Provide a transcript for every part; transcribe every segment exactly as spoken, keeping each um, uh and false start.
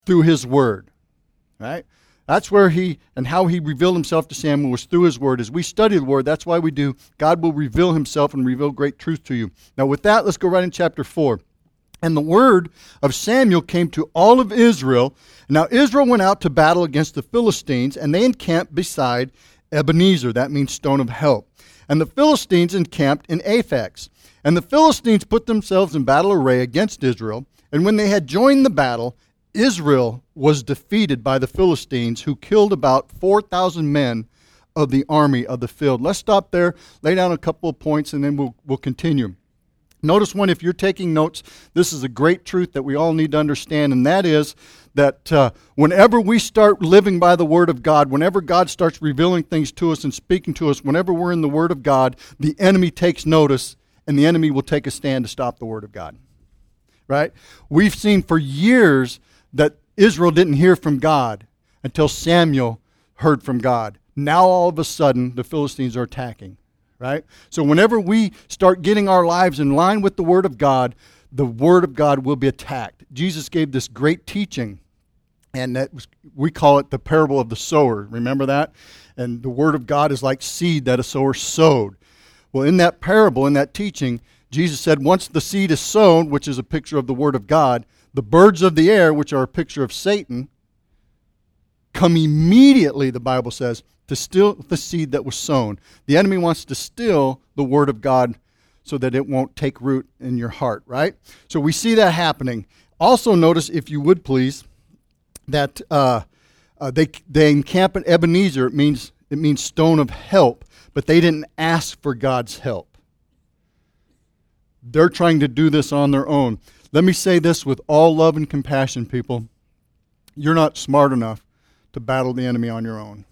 through his word, right? That's where he and how he revealed himself to Samuel was through his word. As we study the word, that's why we do. God will reveal himself and reveal great truth to you. Now with that, let's go right in chapter four. And the word of Samuel came to all of Israel. Now Israel went out to battle against the Philistines, and they encamped beside Ebenezer. That means stone of help. And the Philistines encamped in Aphex. And the Philistines put themselves in battle array against Israel. And when they had joined the battle, Israel was defeated by the Philistines, who killed about four thousand men of the army of the field. Let's stop there, lay down a couple of points, and then we'll, we'll continue. Notice one, if you're taking notes, this is a great truth that we all need to understand, and that is that uh, whenever we start living by the Word of God, whenever God starts revealing things to us and speaking to us, whenever we're in the Word of God, the enemy takes notice, and the enemy will take a stand to stop the Word of God. Right? We've seen for years that Israel didn't hear from God until Samuel heard from God. Now all of a sudden, the Philistines are attacking. Right? So whenever we start getting our lives in line with the Word of God, the Word of God will be attacked. Jesus gave this great teaching, and that was, we call it the parable of the sower. Remember that? And the Word of God is like seed that a sower sowed. Well, in that parable, in that teaching, Jesus said once the seed is sown, which is a picture of the Word of God, the birds of the air, which are a picture of Satan, come immediately, the Bible says, to steal the seed that was sown. The enemy wants to steal the Word of God so that it won't take root in your heart, right? So we see that happening. Also notice, if you would please, that uh, uh, they they encamp at Ebenezer. It means it means stone of help, but they didn't ask for God's help. They're trying to do this on their own. Let me say this with all love and compassion, people. You're not smart enough to battle the enemy on your own.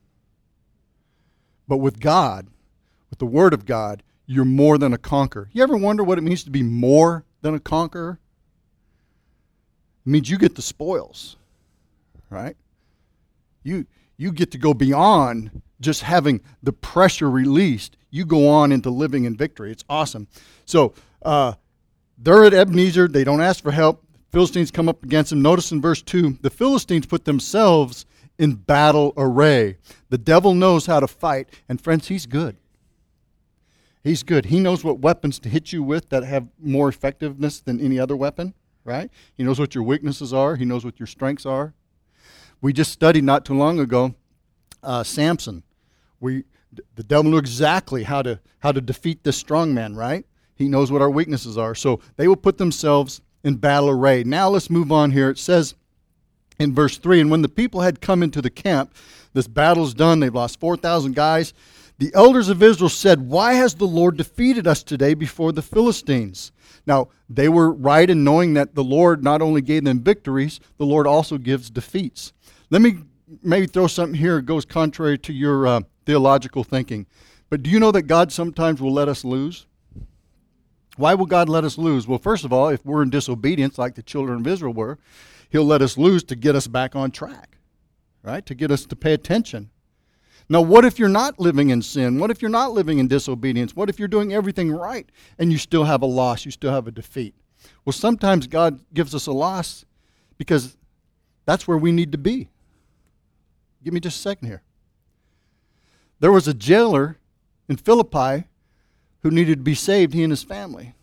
But with God, with the Word of God, you're more than a conqueror. You ever wonder what it means to be more than a conqueror? It means you get the spoils, right? You you get to go beyond just having the pressure released. You go on into living in victory. It's awesome. So uh, they're at Ebenezer. They don't ask for help. Philistines come up against them. Notice in verse two, the Philistines put themselves in battle array. The devil knows how to fight. And friends, he's good. He's good. He knows what weapons to hit you with that have more effectiveness than any other weapon, right? He knows what your weaknesses are. He knows what your strengths are. We just studied not too long ago uh, Samson. We the devil knew exactly how to how to defeat this strong man, right? He knows what our weaknesses are. So they will put themselves in battle array. Now let's move on here. It says in verse three, and when the people had come into the camp, this battle's done, they've lost four thousand guys. The elders of Israel said, why has the Lord defeated us today before the Philistines? Now, they were right in knowing that the Lord not only gave them victories, the Lord also gives defeats. Let me maybe throw something here that goes contrary to your uh, theological thinking. But do you know that God sometimes will let us lose? Why will God let us lose? Well, first of all, if we're in disobedience like the children of Israel were, He'll let us lose to get us back on track, right? To get us to pay attention. Now, what if you're not living in sin? What if you're not living in disobedience? What if you're doing everything right and you still have a loss, you still have a defeat? Well, sometimes God gives us a loss because that's where we need to be. Give me just a second here. There was a jailer in Philippi who needed to be saved, he and his family.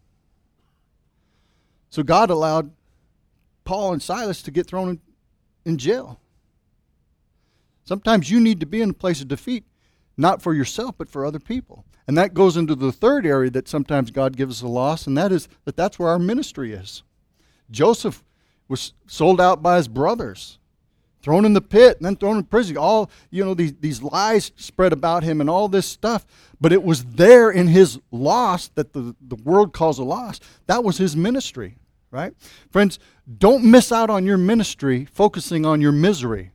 So God allowed Paul and Silas to get thrown in, in jail. Sometimes you need to be in a place of defeat, not for yourself, but for other people. And that goes into the third area that sometimes God gives us a loss, and that is that that's where our ministry is. Joseph was sold out by his brothers, thrown in the pit, and then thrown in prison. All, you know, these, these lies spread about him and all this stuff. But it was there in his loss that the, the world calls a loss. That was his ministry, right? Friends, don't miss out on your ministry focusing on your misery.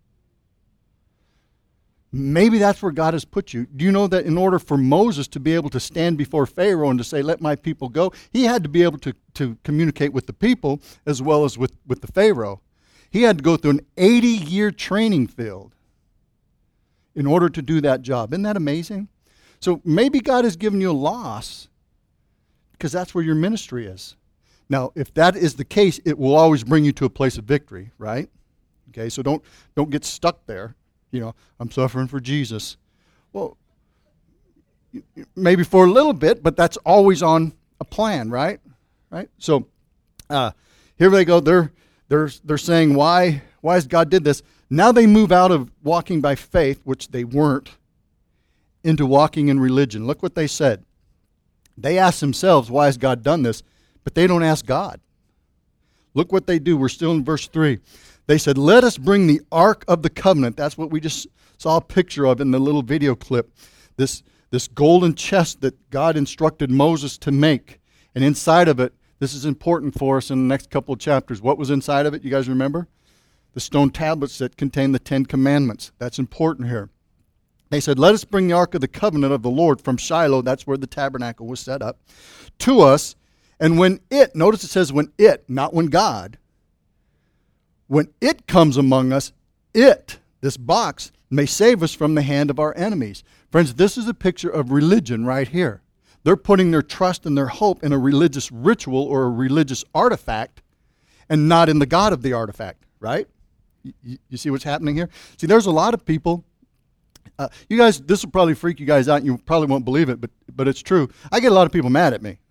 Maybe that's where God has put you. Do you know that in order for Moses to be able to stand before Pharaoh and to say, let my people go, he had to be able to, to communicate with the people as well as with, with the Pharaoh. He had to go through an eighty-year training field in order to do that job. Isn't that amazing? So maybe God has given you a loss because that's where your ministry is. Now, if that is the case, it will always bring you to a place of victory, right? Okay, so don't don't get stuck there. You know, I'm suffering for Jesus. Well, maybe for a little bit, but that's always on a plan, right? Right? So uh, here they go. They're they're they're saying why why has God did this? Now they move out of walking by faith, which they weren't, into walking in religion. Look what they said. They ask themselves, why has God done this? But they don't ask God. Look what they do. We're still in verse three. They said, let us bring the Ark of the Covenant. That's what we just saw a picture of in the little video clip. This, this golden chest that God instructed Moses to make. And inside of it, this is important for us in the next couple of chapters. What was inside of it? You guys remember? The stone tablets that contain the Ten Commandments. That's important here. They said, let us bring the Ark of the Covenant of the Lord from Shiloh, that's where the tabernacle was set up, to us. And when it, notice it says when it, not when God, when it comes among us, it, this box, may save us from the hand of our enemies. Friends, this is a picture of religion right here. They're putting their trust and their hope in a religious ritual or a religious artifact and not in the God of the artifact, right? You, you see what's happening here? See, there's a lot of people. Uh, you guys, this will probably freak you guys out. And you probably won't believe it, but but it's true. I get a lot of people mad at me.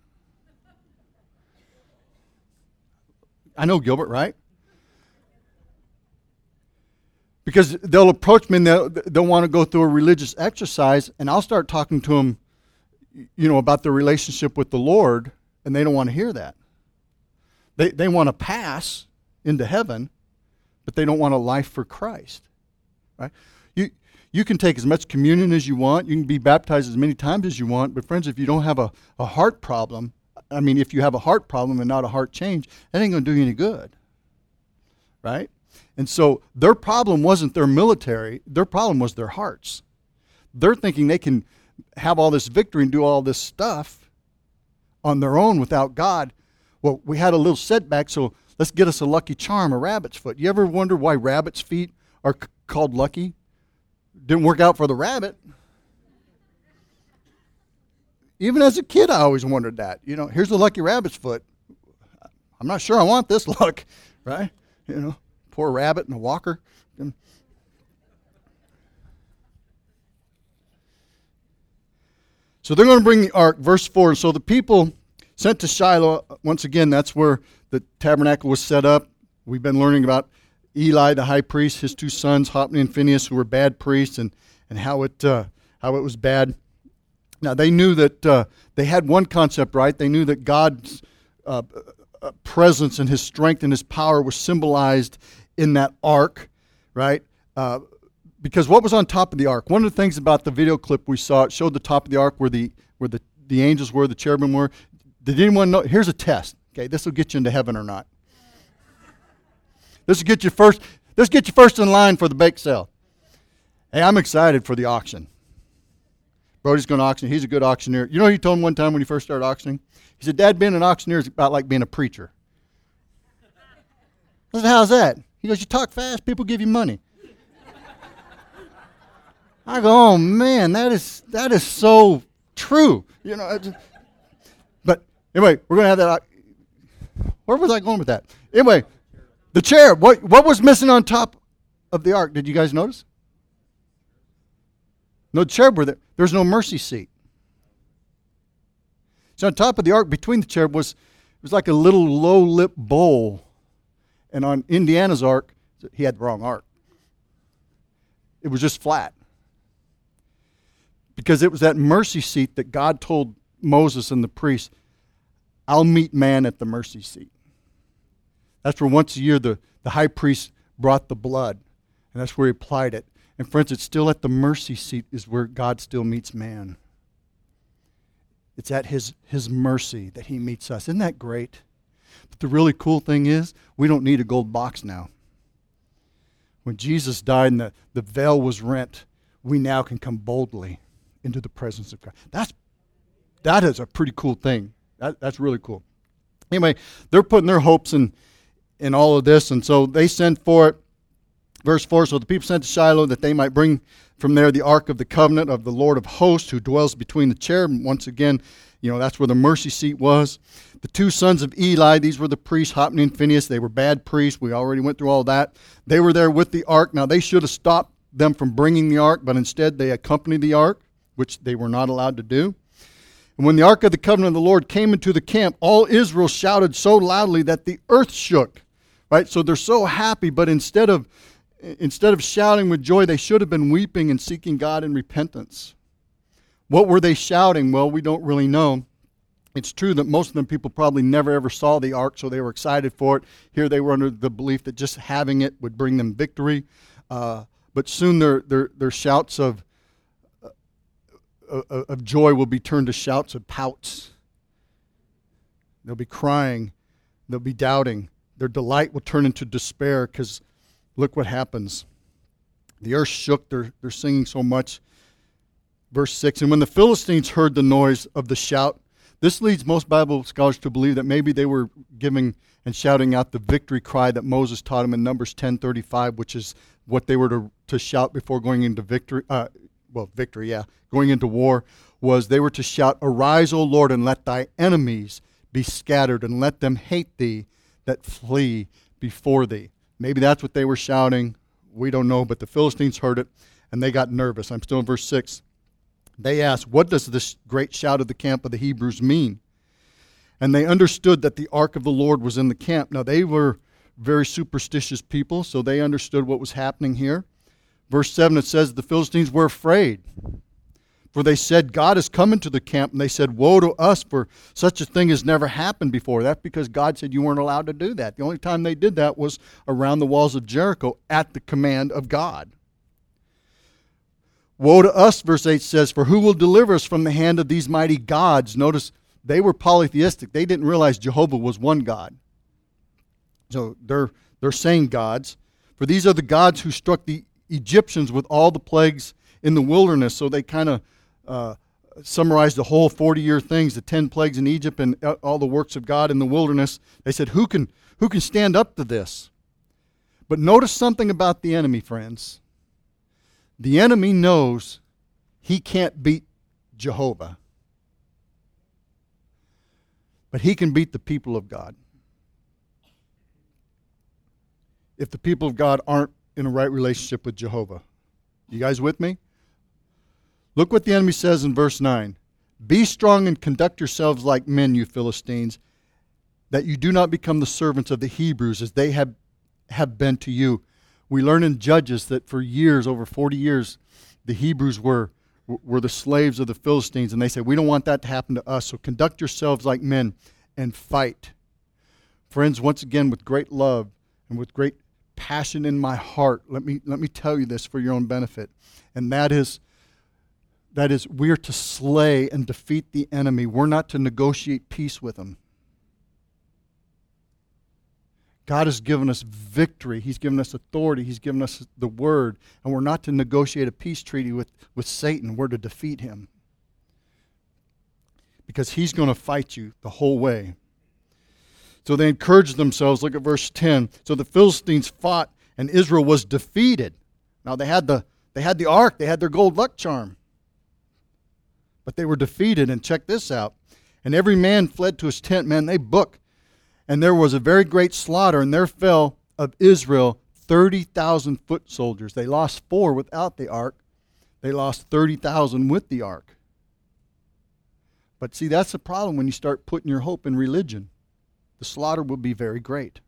I know Gilbert, right? Because they'll approach me and they'll, they'll want to go through a religious exercise, and I'll start talking to them, you know, about their relationship with the Lord, and they don't want to hear that. They they want to pass into heaven, but they don't want a life for Christ, right? You you can take as much communion as you want. You can be baptized as many times as you want. But friends, if you don't have a, a heart problem, I mean, if you have a heart problem and not a heart change, that ain't going to do you any good, right? And so their problem wasn't their military. Their problem was their hearts. They're thinking they can have all this victory and do all this stuff on their own without God. Well, we had a little setback, so let's get us a lucky charm, a rabbit's foot. You ever wonder why rabbit's feet are c- called lucky? Didn't work out for the rabbit. Even as a kid, I always wondered that. You know, here's a lucky rabbit's foot. I'm not sure I want this luck, right? You know, poor rabbit and a walker. So they're going to bring the ark, verse four. So the people sent to Shiloh, once again, that's where the tabernacle was set up. We've been learning about Eli, the high priest, his two sons, Hophni and Phinehas, who were bad priests, and, and how it uh, how it was bad. Now, they knew that uh, they had one concept right. They knew that God's uh, presence and his strength and his power was symbolized in that ark, right? Uh, because what was on top of the ark? One of the things about the video clip we saw, it showed the top of the ark where the where the, the angels were, the cherubim were. Did anyone know? Here's a test. Okay, this will get you into heaven or not. This will get you first. This will get you first in line for the bake sale. Hey, I'm excited for the auction. Brody's going to auction. He's a good auctioneer. You know what he told me one time when he first started auctioning? He said, Dad, being an auctioneer is about like being a preacher. I said, how's that? He goes, you talk fast, people give you money. I go, oh man, that is that is so true. You know, just, but anyway, we're going to have that. Where was I going with that? Anyway, the chair. What what was missing on top of the ark? Did you guys notice? No cherub were there. There's no mercy seat. So on top of the ark, between the cherub was it was like a little low lip bowl, and on Indiana's ark, he had the wrong ark. It was just flat. Because it was that mercy seat that God told Moses and the priests, I'll meet man at the mercy seat. That's where once a year the, the high priest brought the blood, and that's where he applied it. And friends, it's still at the mercy seat is where God still meets man. It's at his, his mercy that he meets us. Isn't that great? But the really cool thing is, we don't need a gold box now. When Jesus died and the, the veil was rent, we now can come boldly into the presence of God. That's that is a pretty cool thing. That, that's really cool. Anyway, they're putting their hopes in, in all of this, and so they send for it. Verse four, so the people sent to Shiloh that they might bring from there the ark of the covenant of the Lord of hosts who dwells between the cherubim. Once again, You know, that's where the mercy seat was. The two sons of Eli, these were the priests, Hophni and Phinehas. They were bad priests. We already went through all that. They were there with the ark. Now, they should have stopped them from bringing the ark, but instead they accompanied the ark, which they were not allowed to do. And when the ark of the covenant of the Lord came into the camp, all Israel shouted so loudly that the earth shook. Right? So they're so happy, but instead of instead of shouting with joy, they should have been weeping and seeking God in repentance. What were they shouting? Well, we don't really know. It's true that most of them people probably never ever saw the ark, so they were excited for it. Here they were under the belief that just having it would bring them victory. Uh, but soon their their their shouts of uh, of joy will be turned to shouts of pouts. They'll be crying. They'll be doubting. Their delight will turn into despair because look what happens. The earth shook. They're, they're singing so much. Verse six, and when the Philistines heard the noise of the shout, this leads most Bible scholars to believe that maybe they were giving and shouting out the victory cry that Moses taught them in Numbers ten thirty-five, which is what they were to, to shout before going into victory. Uh, well, victory, yeah. Going into war was they were to shout, arise, O Lord, and let thy enemies be scattered, and let them hate thee that flee before thee. Maybe that's what they were shouting. We don't know, but the Philistines heard it, and they got nervous. I'm still in verse six. They asked, what does this great shout of the camp of the Hebrews mean? And they understood that the ark of the Lord was in the camp. Now, they were very superstitious people, so they understood what was happening here. Verse seven, it says, the Philistines were afraid, for they said, God has come into the camp. And they said, woe to us, for such a thing has never happened before. That's because God said you weren't allowed to do that. The only time they did that was around the walls of Jericho at the command of God. Woe to us, verse eight says, for who will deliver us from the hand of these mighty gods? Notice they were polytheistic. They didn't realize Jehovah was one God. So they're, they're saying gods. For these are the gods who struck the Egyptians with all the plagues in the wilderness. So they kind of uh, summarized the whole forty-year things, the ten plagues in Egypt and all the works of God in the wilderness. They said, who can, who can stand up to this? But notice something about the enemy, friends. The enemy knows he can't beat Jehovah, but he can beat the people of God. If the people of God aren't in a right relationship with Jehovah. You guys with me? Look what the enemy says in verse nine. Be strong and conduct yourselves like men, you Philistines, that you do not become the servants of the Hebrews as they have, have been to you. We learn in Judges that for years, over forty years, the Hebrews were, were the slaves of the Philistines, and they said, we don't want that to happen to us, so conduct yourselves like men and fight. Friends, once again, with great love and with great passion in my heart, let me, let me tell you this for your own benefit, and that is, that is we're to slay and defeat the enemy. We're not to negotiate peace with him. God has given us victory. He's given us authority. He's given us the word. And we're not to negotiate a peace treaty with, with Satan. We're to defeat him. Because he's going to fight you the whole way. So they encouraged themselves. Look at verse ten. So the Philistines fought and Israel was defeated. Now they had the, they had the ark. They had their gold luck charm. But they were defeated. And check this out. And every man fled to his tent. Man, they booked. And there was a very great slaughter, and there fell of Israel thirty thousand foot soldiers. They lost four without the ark. They lost thirty thousand with the ark. But see, that's the problem when you start putting your hope in religion. The slaughter will be very great.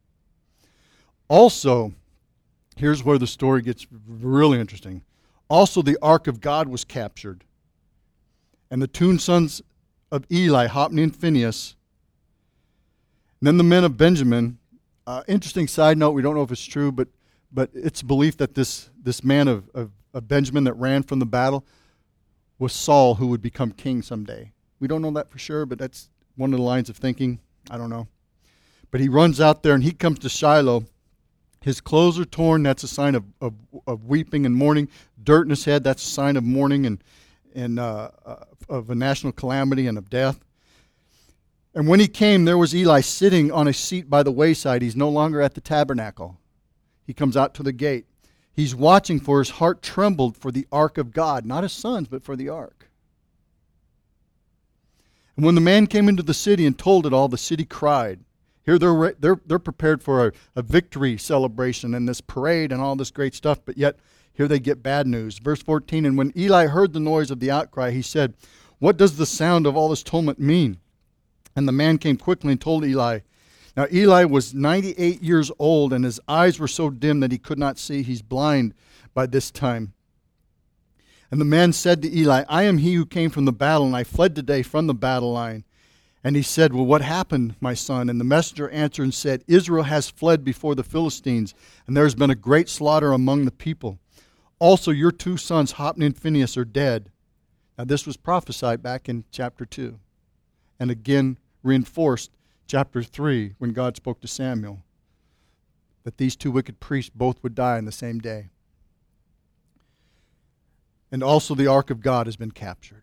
Also, here's where the story gets really interesting. Also, the ark of God was captured. And the two sons of Eli, Hophni and Phinehas, and then the men of Benjamin, uh, interesting side note, we don't know if it's true, but but it's belief that this, this man of, of, of Benjamin that ran from the battle was Saul, who would become king someday. We don't know that for sure, but that's one of the lines of thinking. I don't know. But he runs out there and he comes to Shiloh. His clothes are torn. That's a sign of, of, of weeping and mourning. Dirt in his head. That's a sign of mourning and, and uh, uh, of a national calamity and of death. And when he came, there was Eli sitting on a seat by the wayside. He's no longer at the tabernacle. He comes out to the gate. He's watching, for his heart trembled for the ark of God. Not his sons, but for the ark. And when the man came into the city and told it all, the city cried. Here they're they're they're prepared for a, a victory celebration and this parade and all this great stuff, but yet here they get bad news. Verse fourteen, and when Eli heard the noise of the outcry, he said, what does the sound of all this tumult mean? And the man came quickly and told Eli. Now Eli was ninety-eight years old, and his eyes were so dim that he could not see. He's blind by this time. And the man said to Eli, I am he who came from the battle, and I fled today from the battle line. And he said, well, what happened, my son? And the messenger answered and said, Israel has fled before the Philistines, and there has been a great slaughter among the people. Also, your two sons, Hophni and Phinehas, are dead. Now, this was prophesied back in chapter two, and again reinforced chapter three when God spoke to Samuel, that these two wicked priests both would die in the same day. And also the ark of God has been captured.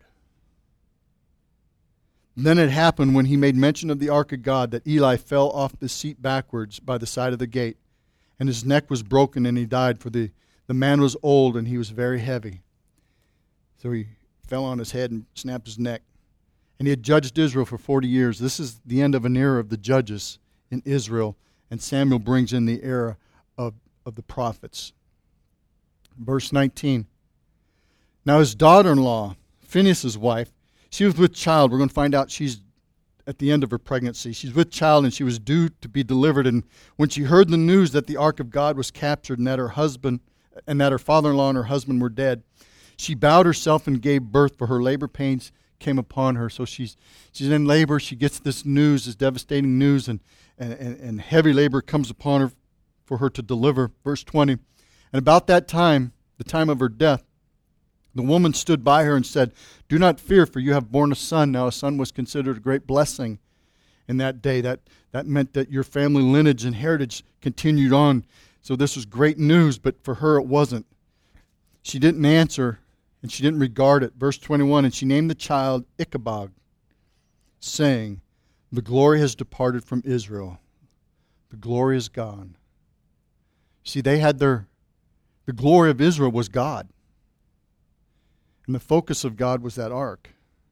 And then it happened when he made mention of the ark of God that Eli fell off the seat backwards by the side of the gate, and his neck was broken and he died, for the, the man was old and he was very heavy. So he fell on his head and snapped his neck. And he had judged Israel for forty years. This is the end of an era of the judges in Israel, and Samuel brings in the era of, of the prophets. Verse nineteen. Now his daughter-in-law, Phinehas' wife, she was with child. We're going to find out she's at the end of her pregnancy. She's with child, and she was due to be delivered. And when she heard the news that the ark of God was captured and that her husband and that her father-in-law and her husband were dead, she bowed herself and gave birth, for her labor pains came upon her. So she's she's in labor. She gets this news, this devastating news, and, and, and, and heavy labor comes upon her for her to deliver. Verse twenty. And about that time, the time of her death, the woman stood by her and said, do not fear, for you have borne a son. Now a son was considered a great blessing in that day. That, that meant that your family lineage and heritage continued on. So this was great news, but for her it wasn't. She didn't answer, and she didn't regard it. Verse twenty-one, and she named the child Ichabod, saying, the glory has departed from Israel. The glory is gone. See, they had their, the glory of Israel was God. And the focus of God was that ark.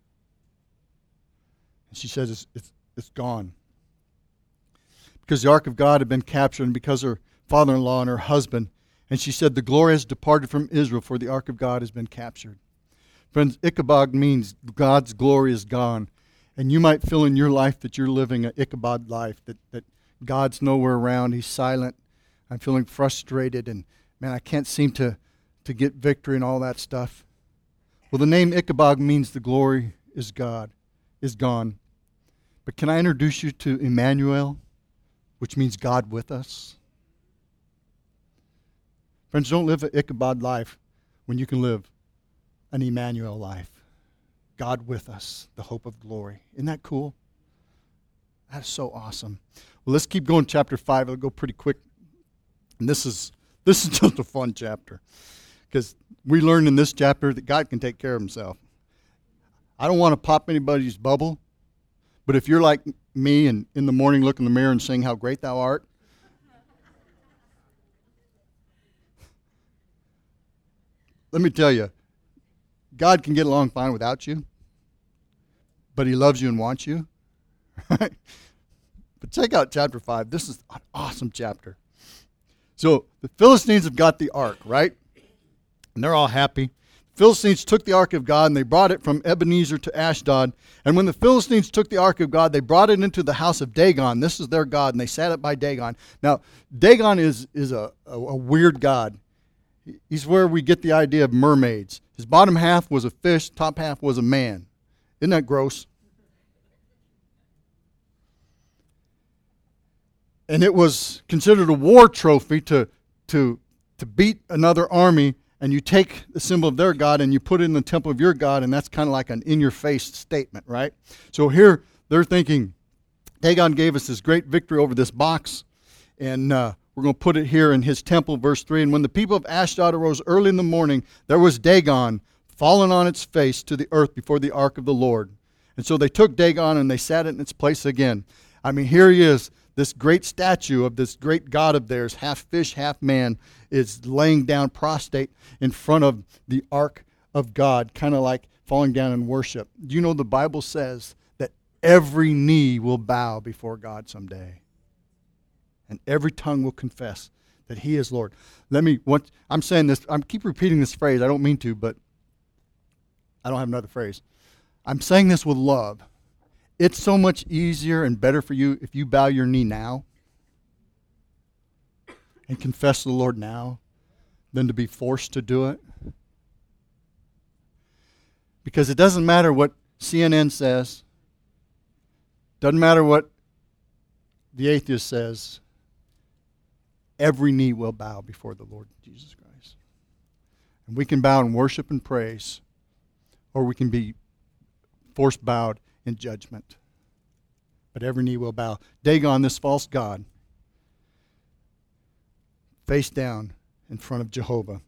And she says it's, it's, it's gone. Because the ark of God had been captured, and because her father-in-law and her husband. And she said, the glory has departed from Israel, for the ark of God has been captured. Friends, Ichabod means God's glory is gone. And you might feel in your life that you're living an Ichabod life, that, that God's nowhere around. He's silent. I'm feeling frustrated, and man, I can't seem to, to get victory and all that stuff. Well, the name Ichabod means the glory is God, is gone. But can I introduce you to Emmanuel, which means God with us? Friends, don't live an Ichabod life when you can live an Emmanuel life. God with us, the hope of glory. Isn't that cool? That's so awesome. Well, let's keep going. Chapter five. It'll go pretty quick. And this is this is just a fun chapter, because we learned in this chapter that God can take care of himself. I don't want to pop anybody's bubble, but if you're like me and in the morning look in the mirror and sing how great thou art, let me tell you, God can get along fine without you, but he loves you and wants you. Right? But check out chapter five. This is an awesome chapter. So the Philistines have got the ark, right? And they're all happy. The Philistines took the ark of God, and they brought it from Ebenezer to Ashdod. And when the Philistines took the ark of God, they brought it into the house of Dagon. This is their god, and they sat it by Dagon. Now, Dagon is, is a, a, a weird god. He's where we get the idea of mermaids. His bottom half was a fish, top half was a man. Isn't that gross? And it was considered a war trophy to, to, to beat another army, and you take the symbol of their god and you put it in the temple of your god, and that's kind of like an in-your-face statement, right? So here they're thinking, Dagon gave us this great victory over this box, and uh, we're going to put it here in his temple, verse three. And when the people of Ashdod arose early in the morning, there was Dagon fallen on its face to the earth before the ark of the Lord. And so they took Dagon and they sat it in its place again. I mean, here he is, this great statue of this great god of theirs, half fish, half man, is laying down prostrate in front of the ark of God, kind of like falling down in worship. Do you know the Bible says that every knee will bow before God someday. And every tongue will confess that he is Lord. Let me, what, I'm saying this, I keep repeating this phrase. I don't mean to, but I don't have another phrase. I'm saying this with love. It's so much easier and better for you if you bow your knee now and confess the Lord now than to be forced to do it. Because it doesn't matter what C N N says. Doesn't matter what the atheist says. Every knee will bow before the Lord Jesus Christ. And we can bow in worship and praise, or we can be forced bowed in judgment. But every knee will bow. Dagon, this false god, face down in front of Jehovah.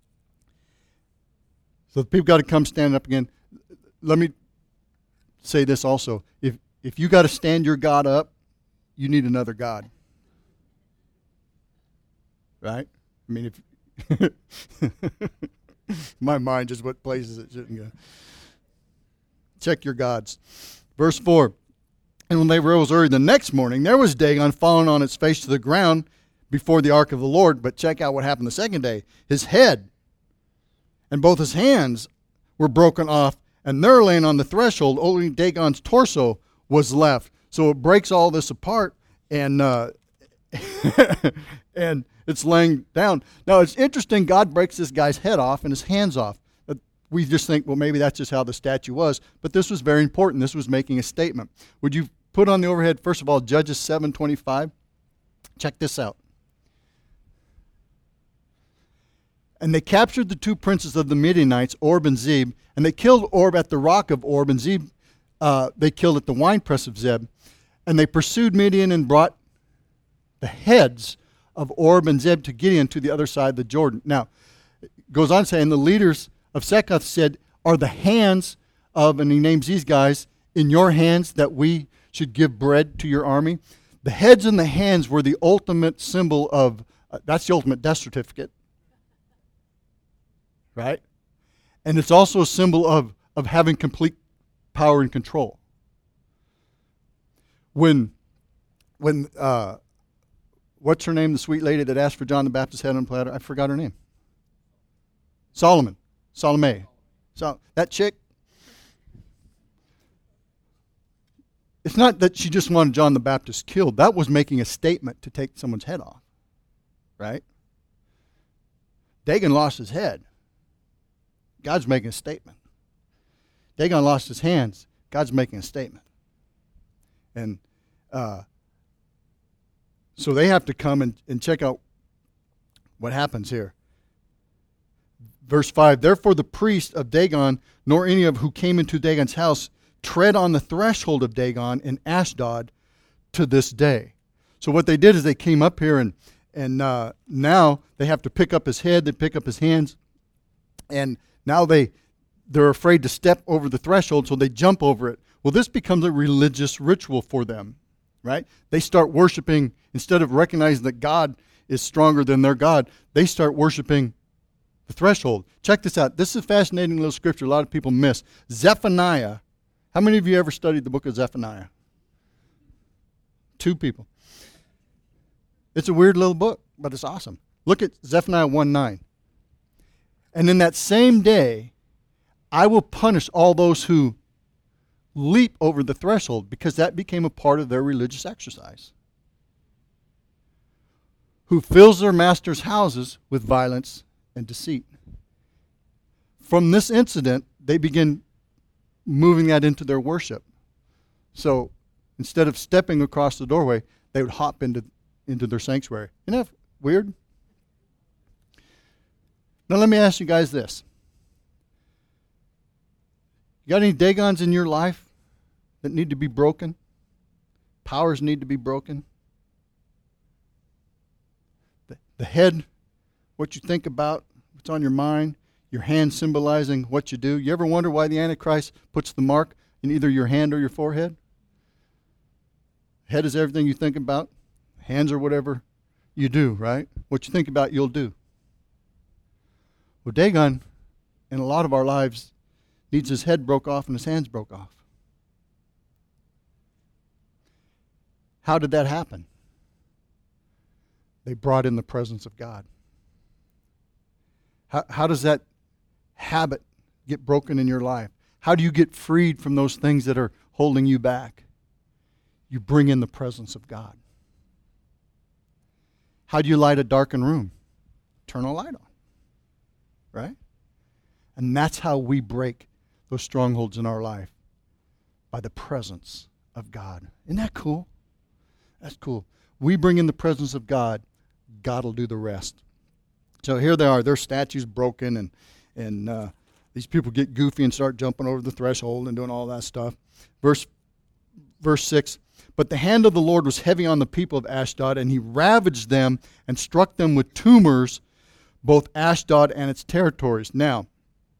So the people got to come stand up again. Let me say this also. If if you got to stand your God up, you need another God. Right? I mean, if my mind just what places it shouldn't go. Check your gods. Verse four. And when they rose early the next morning, there was Dagon fallen on its face to the ground before the ark of the Lord. But check out what happened the second day. His head and both his hands were broken off, and there laying on the threshold, only Dagon's torso was left. So it breaks all this apart, and uh, and it's laying down. Now, it's interesting, God breaks this guy's head off and his hands off. We just think, well, maybe that's just how the statue was. But this was very important. This was making a statement. Would you put on the overhead, first of all, Judges seven twenty-five? Check this out. And they captured the two princes of the Midianites, Orb and Zeb, and they killed Orb at the rock of Orb, and Zeb uh, they killed at the winepress of Zeb. And they pursued Midian and brought the heads of Orb and Zeb to Gideon to the other side of the Jordan. Now, it goes on saying the leaders of Succoth said, are the hands of, and he names these guys, in your hands that we should give bread to your army? The heads and the hands were the ultimate symbol of, uh, that's the ultimate death certificate. Right? And it's also a symbol of, of having complete power and control. When, when uh, what's her name, the sweet lady that asked for John the Baptist's head on a platter? I forgot her name. Solomon. Salome. So that chick, it's not that she just wanted John the Baptist killed. That was making a statement to take someone's head off. Right? Dagon lost his head. God's making a statement. Dagon lost his hands. God's making a statement. And uh, so they have to come and, and check out what happens here. Verse five, therefore the priest of Dagon, nor any of who came into Dagon's house, tread on the threshold of Dagon in Ashdod to this day. So what they did is they came up here, and and uh, now they have to pick up his head, they pick up his hands, and now they, they're afraid to step over the threshold, so they jump over it. Well, this becomes a religious ritual for them, right? They start worshiping, instead of recognizing that God is stronger than their God, they start worshiping the threshold. Check this out. This is a fascinating little scripture a lot of people miss. Zephaniah. How many of you ever studied the book of Zephaniah? Two people. It's a weird little book, but it's awesome. Look at Zephaniah one nine. And in that same day, I will punish all those who leap over the threshold, because that became a part of their religious exercise. Who fills their master's houses with violence and deceit. From this incident, they begin moving that into their worship. So instead of stepping across the doorway, they would hop into, into their sanctuary. Isn't that weird? Now let me ask you guys this. You got any Dagons in your life that need to be broken? Powers need to be broken? The, the head, what you think about, what's on your mind, your hand symbolizing what you do. You ever wonder why the Antichrist puts the mark in either your hand or your forehead? Head is everything you think about. Hands are whatever you do, right? What you think about, you'll do. Well, Dagon, in a lot of our lives, needs his head broke off and his hands broke off. How did that happen? They brought in the presence of God. How, how does that habit get broken in your life? How do you get freed from those things that are holding you back? You bring in the presence of God. How do you light a darkened room? Turn a light on. Right? And that's how we break those strongholds in our life. By the presence of God. Isn't that cool? That's cool. We bring in the presence of God. God will do the rest. So here they are. Their statues broken, and and uh, these people get goofy and start jumping over the threshold and doing all that stuff. Verse verse six. But the hand of the Lord was heavy on the people of Ashdod, and he ravaged them and struck them with tumors, both Ashdod and its territories. Now,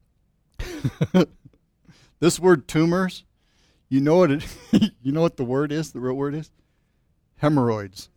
this word tumors, you know what it you know what the word is, the real word is? Hemorrhoids.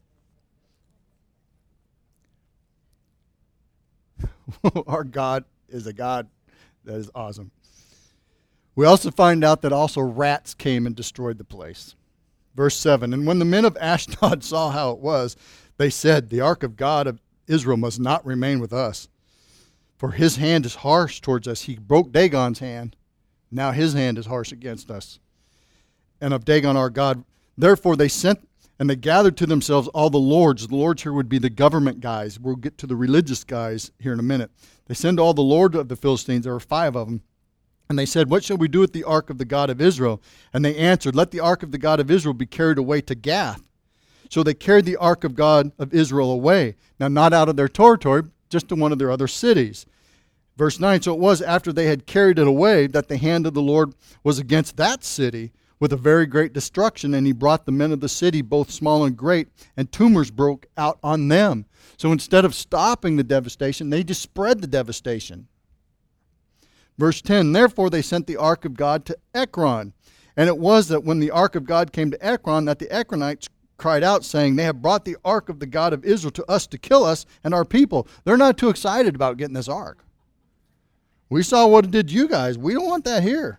Our God is a God that is awesome. We also find out that also rats came and destroyed the place. Verse seven, and when the men of Ashdod saw how it was, they said, the ark of God of Israel must not remain with us, for his hand is harsh towards us. He broke Dagon's hand. Now his hand is harsh against us. And of Dagon our God. Therefore they sent and they gathered to themselves all the lords. The lords here would be the government guys. We'll get to the religious guys here in a minute. They send all the lords of the Philistines. There were five of them. And they said, what shall we do with the ark of the God of Israel? And they answered, let the ark of the God of Israel be carried away to Gath. So they carried the ark of God of Israel away. Now not out of their territory, just to one of their other cities. Verse nine, so it was after they had carried it away that the hand of the Lord was against that city with a very great destruction, and he brought the men of the city, both small and great, and tumors broke out on them. So instead of stopping the devastation, they just spread the devastation. Verse ten, therefore they sent the ark of God to Ekron. And it was that when the ark of God came to Ekron, that the Ekronites cried out, saying, they have brought the ark of the God of Israel to us to kill us and our people. They're not too excited about getting this ark. We saw what it did to you guys. We don't want that here.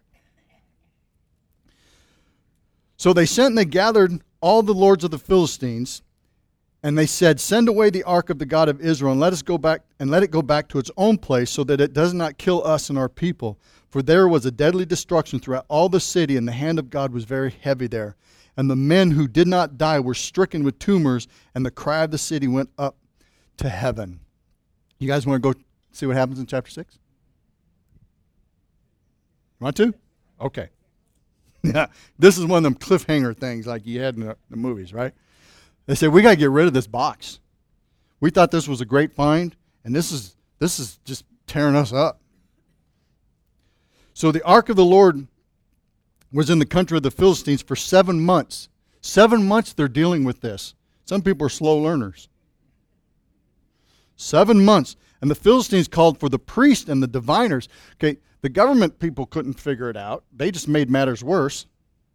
So they sent and they gathered all the lords of the Philistines, and they said, send away the ark of the God of Israel, and let us go back and let it go back to its own place, so that it does not kill us and our people. For there was a deadly destruction throughout all the city, and the hand of God was very heavy there. And the men who did not die were stricken with tumors, and the cry of the city went up to heaven. You guys want to go see what happens in chapter six? Want to? Okay. Yeah, this is one of them cliffhanger things like you had in the, the movies, right? They said, we got to get rid of this box. We thought this was a great find, and this is this is just tearing us up. So the ark of the Lord was in the country of the Philistines for seven months. Seven months they're dealing with this. Some people are slow learners. Seven months. And the Philistines called for the priests and the diviners. Okay, the government people couldn't figure it out. They just made matters worse.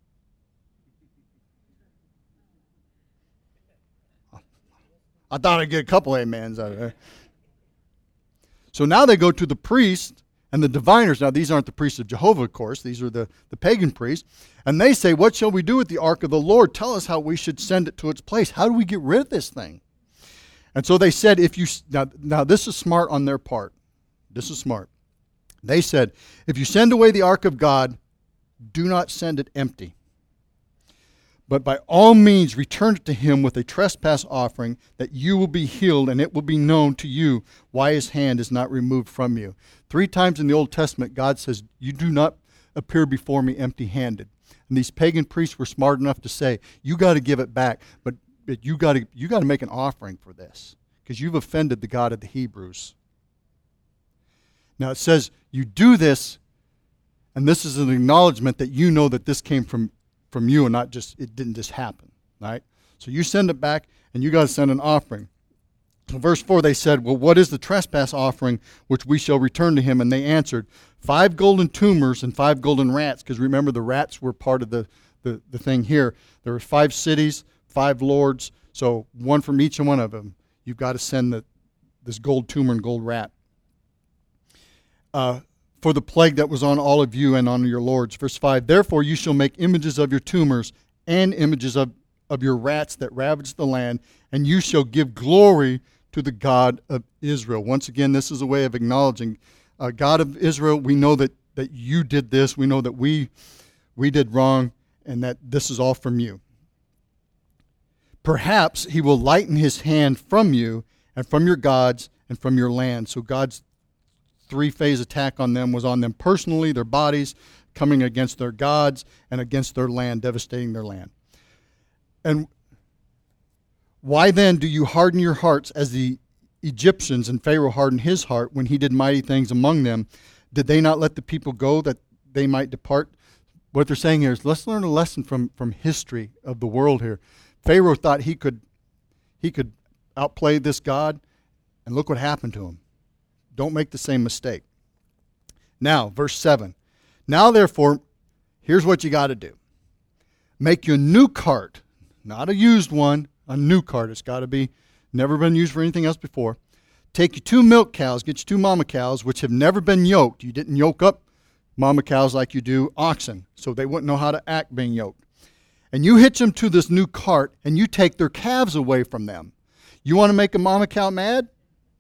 I thought I'd get a couple amens out of there. So now they go to the priests and the diviners. Now these aren't the priests of Jehovah, of course. These are the, the pagan priests. And they say, what shall we do with the ark of the Lord? Tell us how we should send it to its place. How do we get rid of this thing? And so they said, if you, now, now this is smart on their part. This is smart. They said, if you send away the ark of God, do not send it empty. But by all means return it to him with a trespass offering, that you will be healed, and it will be known to you why his hand is not removed from you. Three times in the Old Testament, God says, you do not appear before me empty-handed. And these pagan priests were smart enough to say, you got to give it back, but But you got to you got to make an offering for this, because you've offended the God of the Hebrews. Now it says you do this, and this is an acknowledgement that you know that this came from, from you and not just, it didn't just happen, right? So you send it back, and you got to send an offering. So verse four, they said, well, what is the trespass offering which we shall return to him? And they answered, five golden tumors and five golden rats, because remember the rats were part of the, the, the thing here. There were five cities, five lords, so one from each one of them. You've got to send the, this gold tumor and gold rat. Uh, for the plague that was on all of you and on your lords. Verse five, therefore you shall make images of your tumors and images of, of your rats that ravage the land, and you shall give glory to the God of Israel. Once again, this is a way of acknowledging, uh, God of Israel, we know that, that you did this. We know that we, we did wrong, and that this is all from you. Perhaps he will lighten his hand from you and from your gods and from your land. So God's three-phase attack on them was on them personally, their bodies, coming against their gods, and against their land, devastating their land. And why then do you harden your hearts as the Egyptians and Pharaoh hardened his heart when he did mighty things among them? Did they not let the people go that they might depart? What they're saying here is, let's learn a lesson from, from history of the world here. Pharaoh thought he could he could outplay this God, and look what happened to him. Don't make the same mistake. Now, verse seven. Now, therefore, here's what you got to do. Make you a new cart, not a used one, a new cart. It's got to be never been used for anything else before. Take you two milk cows, get you two mama cows, which have never been yoked. You didn't yoke up mama cows like you do oxen, so they wouldn't know how to act being yoked. And you hitch them to this new cart, and you take their calves away from them. You want to make a mama cow mad?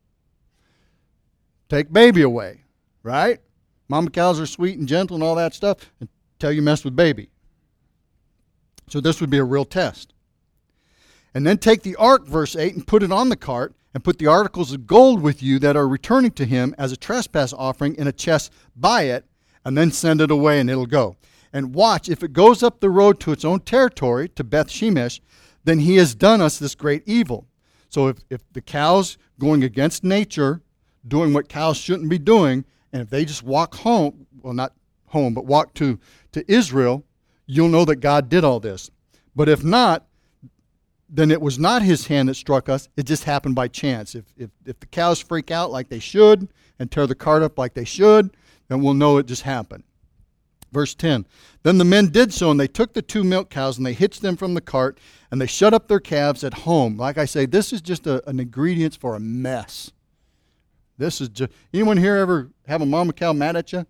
Take baby away, right? Mama cows are sweet and gentle and all that stuff until you mess with baby. So this would be a real test. And then take the ark, verse eight, and put it on the cart, and put the articles of gold with you that are returning to him as a trespass offering in a chest by it, and then send it away, and it'll go. And watch, if it goes up the road to its own territory, to Beth Shemesh, then he has done us this great evil. So if, if the cows going against nature, doing what cows shouldn't be doing, and if they just walk home, well, not home, but walk to, to Israel, you'll know that God did all this. But if not, then it was not his hand that struck us. It just happened by chance. If, if, if the cows freak out like they should and tear the cart up like they should, then we'll know it just happened. Verse ten, then the men did so, and they took the two milk cows, and they hitched them from the cart, and they shut up their calves at home. Like I say, this is just a, an ingredient for a mess. This is just, anyone here ever have a mama cow mad at you?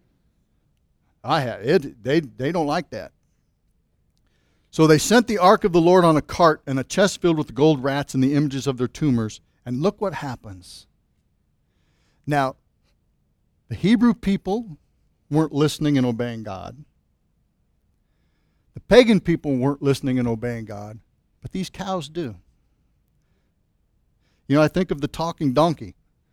I have. It, they, they don't like that. So they sent the ark of the Lord on a cart and a chest filled with the gold rats and the images of their tumors. And look what happens. Now, the Hebrew people weren't listening and obeying God. The pagan people weren't listening and obeying God. But these cows do. You know, I think of the talking donkey.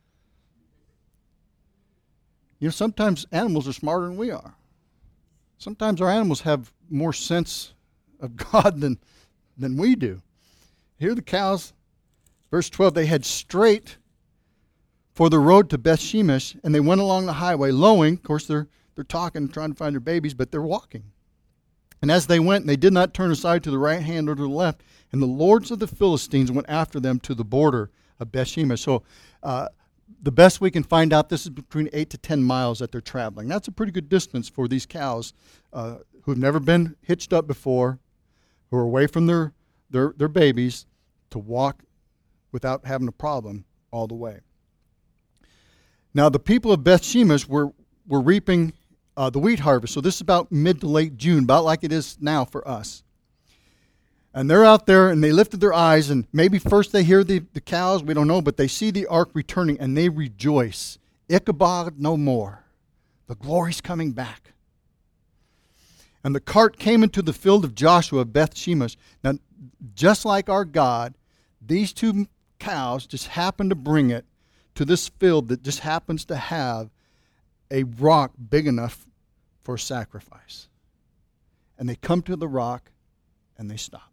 You know, sometimes animals are smarter than we are. Sometimes our animals have more sense of God than, than we do. Here the cows, verse twelve, they had straight for the road to Beth Shemesh, and they went along the highway, lowing. Of course, they're, they're talking, trying to find their babies, but they're walking. And as they went, they did not turn aside to the right hand or to the left, and the lords of the Philistines went after them to the border of Beth Shemesh. So uh, the best we can find out, this is between eight to ten miles that they're traveling. That's a pretty good distance for these cows uh, who have never been hitched up before, who are away from their, their, their babies, to walk without having a problem all the way. Now, the people of Beth Shemesh were, were reaping uh, the wheat harvest. So this is about mid to late June, about like it is now for us. And they're out there, and they lifted their eyes, and maybe first they hear the, the cows, we don't know, but they see the ark returning, and they rejoice. Ichabod no more. The glory's coming back. And the cart came into the field of Joshua of Beth Shemesh. Now, just like our God, these two cows just happened to bring it to this field that just happens to have a rock big enough for sacrifice. And they come to the rock, and they stop.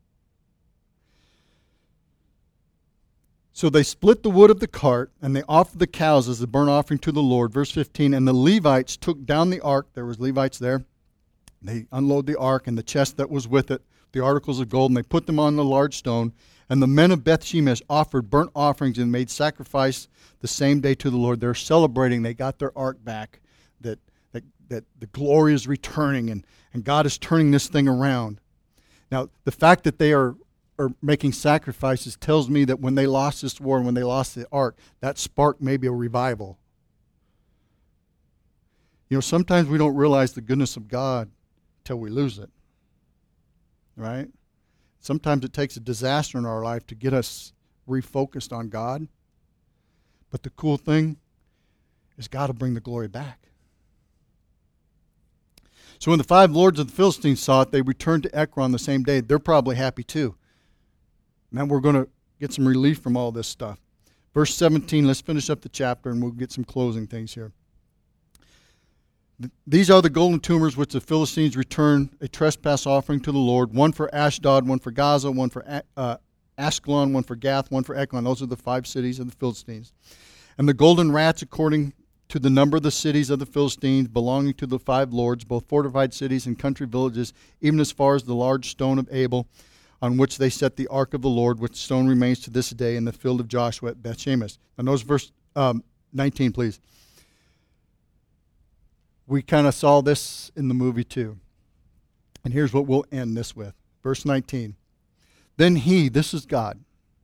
So they split the wood of the cart, and they offered the cows as a burnt offering to the Lord. Verse fifteen, and the Levites took down the ark. There was Levites there. They unload the ark and the chest that was with it, the articles of gold, and they put them on the large stone. And the men of Beth Shemesh offered burnt offerings and made sacrifice the same day to the Lord. They're celebrating. They got their ark back, that, that, that the glory is returning, and, and God is turning this thing around. Now, the fact that they are, are making sacrifices tells me that when they lost this war and when they lost the ark, that sparked maybe a revival. You know, sometimes we don't realize the goodness of God till we lose it, right? Sometimes it takes a disaster in our life to get us refocused on God. But the cool thing is God will bring the glory back. So when the five lords of the Philistines saw it, they returned to Ekron the same day. They're probably happy too. Man, we're going to get some relief from all this stuff. Verse seventeen, let's finish up the chapter and we'll get some closing things here. These are the golden tumors which the Philistines return a trespass offering to the Lord, one for Ashdod, one for Gaza, one for uh, Ashkelon, one for Gath, one for Ekron. Those are the five cities of the Philistines. And the golden rats, according to the number of the cities of the Philistines, belonging to the five lords, both fortified cities and country villages, even as far as the large stone of Abel, on which they set the ark of the Lord, which stone remains to this day in the field of Joshua at Bethshemesh. And notice verse um, nineteen, please. We kind of saw this in the movie too. And here's what we'll end this with. Verse nineteen. Then he, this is God,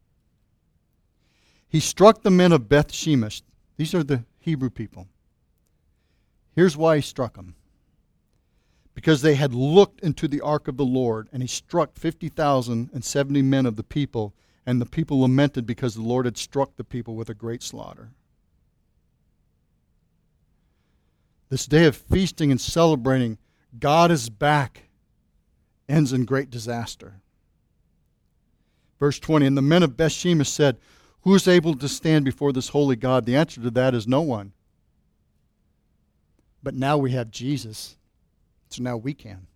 he struck the men of Beth Shemesh. These are the Hebrew people. Here's why he struck them. Because they had looked into the ark of the Lord, and he struck fifty thousand and seventy men of the people, and the people lamented because the Lord had struck the people with a great slaughter. This day of feasting and celebrating, God is back, ends in great disaster. Verse twenty, and the men of Bethshemesh said, who is able to stand before this holy God? The answer to that is no one. But now we have Jesus, so now we can.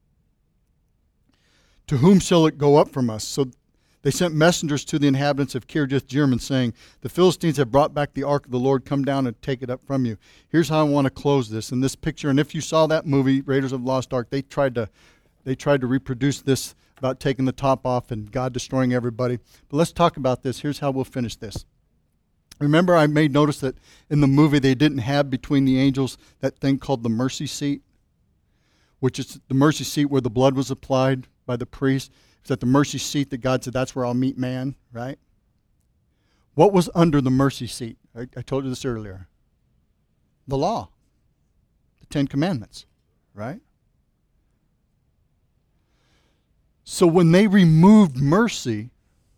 To whom shall it go up from us? So they sent messengers to the inhabitants of Kirjath-jearim, saying, the Philistines have brought back the ark of the Lord. Come down and take it up from you. Here's how I want to close this. In this picture, and if you saw that movie, Raiders of the Lost Ark, they tried to they tried to reproduce this about taking the top off and God destroying everybody. But let's talk about this. Here's how we'll finish this. Remember, I made notice that in the movie they didn't have between the angels that thing called the mercy seat, which is the mercy seat where the blood was applied by the priest. It's at the mercy seat that God said, that's where I'll meet man, right? What was under the mercy seat? I, I told you this earlier. The law. The Ten Commandments, right? So when they removed mercy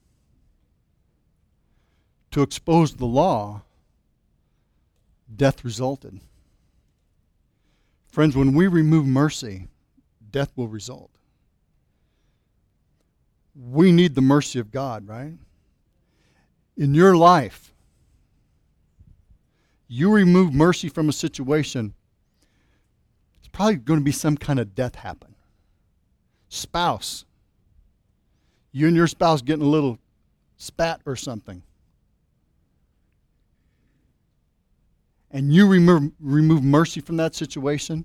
to expose the law, death resulted. Friends, when we remove mercy, death will result. We need the mercy of God, right? In your life, you remove mercy from a situation, it's probably going to be some kind of death happen. Spouse, you and your spouse getting a little spat or something. And you remove, remove mercy from that situation,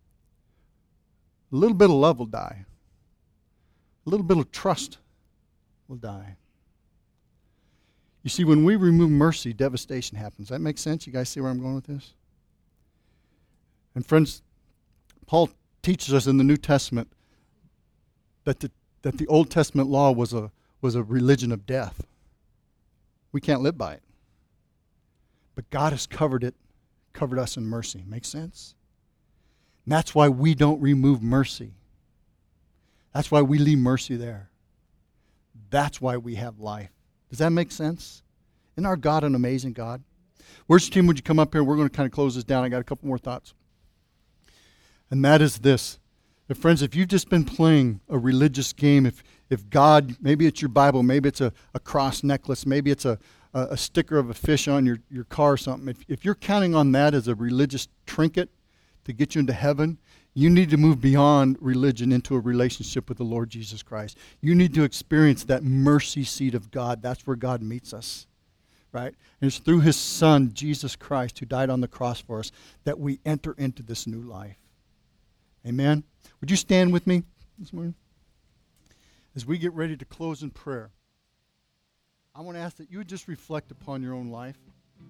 a little bit of love will die. A little bit of trust will die. You see, when we remove mercy, devastation happens. That makes sense? You guys see where I'm going with this? And friends, Paul teaches us in the New Testament that the, that the Old Testament law was a, was a religion of death. We can't live by it. But God has covered it, covered us in mercy. Make sense? And that's why we don't remove mercy. That's why we leave mercy there. That's why we have life. Does that make sense? Isn't our God an amazing God? Worship team, would you come up here? We're going to kind of close this down. I got a couple more thoughts. And that is this. That friends, if you've just been playing a religious game, if if God, maybe it's your Bible, maybe it's a, a cross necklace, maybe it's a, a, a sticker of a fish on your, your car or something. If, if you're counting on that as a religious trinket to get you into heaven, you need to move beyond religion into a relationship with the Lord Jesus Christ. You need to experience that mercy seat of God. That's where God meets us, right? And it's through his Son, Jesus Christ, who died on the cross for us, that we enter into this new life. Amen? Would you stand with me this morning? As we get ready to close in prayer, I want to ask that you would just reflect upon your own life.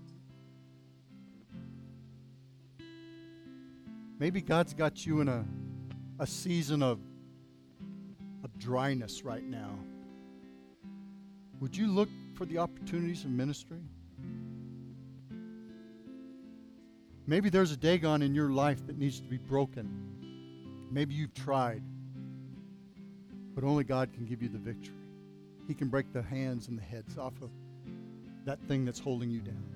Maybe God's got you in a, a season of, of dryness right now. Would you look for the opportunities of ministry? Maybe there's a Dagon in your life that needs to be broken. Maybe you've tried. But only God can give you the victory. He can break the hands and the heads off of that thing that's holding you down.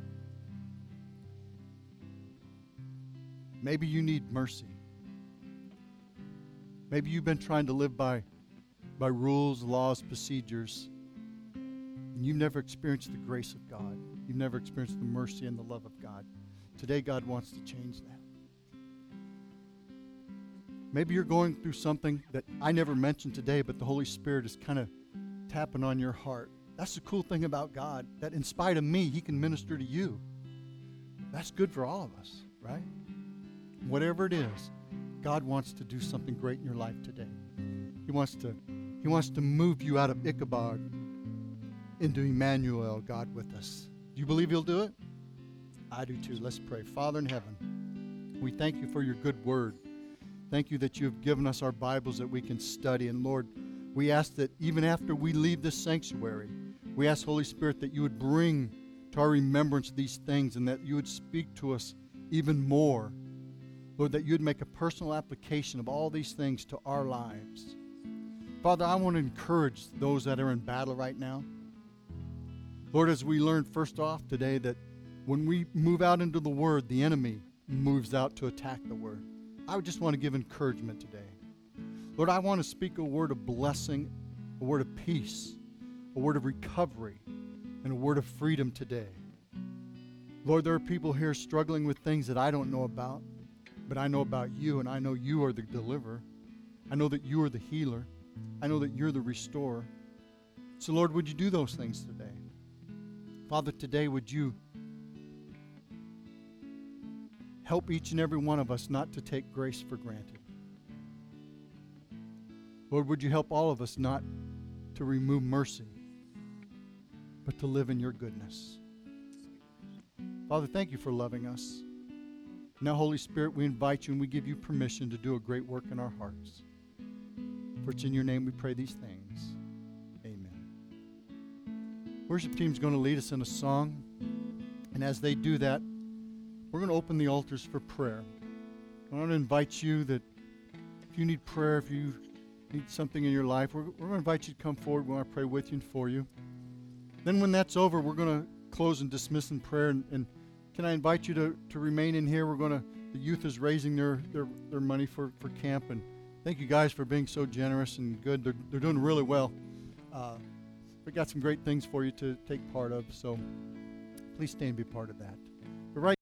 Maybe you need mercy. Maybe you've been trying to live by, by rules, laws, procedures, and you've never experienced the grace of God. You've never experienced the mercy and the love of God. Today, God wants to change that. Maybe you're going through something that I never mentioned today, but the Holy Spirit is kind of tapping on your heart. That's the cool thing about God, that in spite of me, He can minister to you. That's good for all of us, right? Whatever it is, God wants to do something great in your life today. He wants to, He wants to move you out of Ichabod into Emmanuel, God with us. Do you believe He'll do it? I do too. Let's pray. Father in heaven, we thank you for your good word. Thank you that you have given us our Bibles that we can study. And Lord, we ask that even after we leave this sanctuary, we ask, Holy Spirit, that you would bring to our remembrance these things and that you would speak to us even more. Lord, that you would make a personal application of all these things to our lives. Father, I want to encourage those that are in battle right now. Lord, as we learned first off today that when we move out into the Word, the enemy moves out to attack the Word. I would just want to give encouragement today. Lord, I want to speak a word of blessing, a word of peace, a word of recovery, and a word of freedom today. Lord, there are people here struggling with things that I don't know about, but I know about you, and I know you are the deliverer. I know that you are the healer. I know that you're the restorer. So, Lord, would you do those things today? Father, today would you help each and every one of us not to take grace for granted. Lord, would you help all of us not to remove mercy, but to live in your goodness. Father, thank you for loving us. Now, Holy Spirit, we invite you and we give you permission to do a great work in our hearts. For it's in your name we pray these things. Worship team's going to lead us in a song. And as they do that, we're going to open the altars for prayer. I want to invite you that if you need prayer, if you need something in your life, we're, we're going to invite you to come forward. We want to pray with you and for you. Then when that's over, we're going to close and dismiss in prayer. And, and can I invite you to, to remain in here? We're going to, the youth is raising their, their, their money for, for camp. And thank you guys for being so generous and good. They're, they're doing really well. Uh, we got some great things for you to take part of. So please stay and be part of that. But right